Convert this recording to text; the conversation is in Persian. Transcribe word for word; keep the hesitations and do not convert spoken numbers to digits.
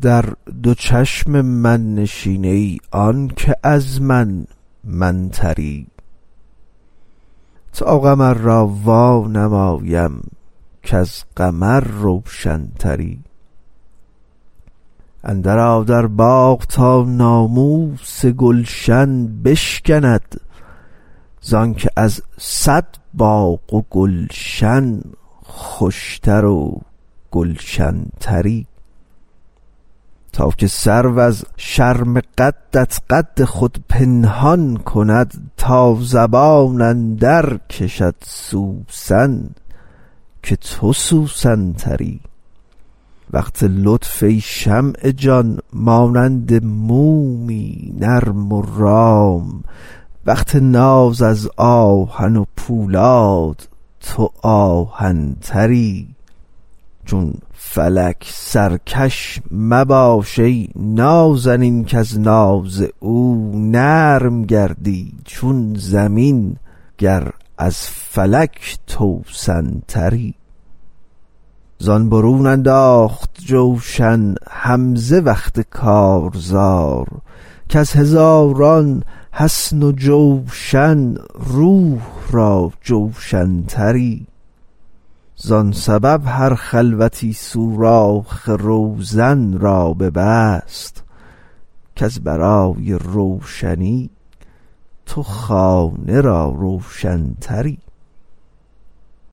در دو چشم من نشین ای آن که از من منتری، تا قمر را وا نمایم کز قمر روشنتری. اندر آ در باغ تا ناموس گلشن بشکند، زان که از صد باغ و گلشن خوشتر و گلشن تری. تا که سرو از شرم قدت قد خود پنهان کند، تا زبان اندر کشد سوسن که تو سوسن تری. وقت لطف ای شمع جان مانند مومی نرم و رام، وقت ناز از آهن و پولاد تو آهن تری. چون فلک سرکش مباش ای نازنین کز ناز او نرم گردی چون زمین گر از فلک توسن تری. زان برون انداخت جوشن حمزه وقت کارزار، کز هزاران حصن و جوشن روح را جوشن تری. زان سبب هر خلوتی سوراخ روزن را ببست، کز برای روشنی تو خانه را روشن تری.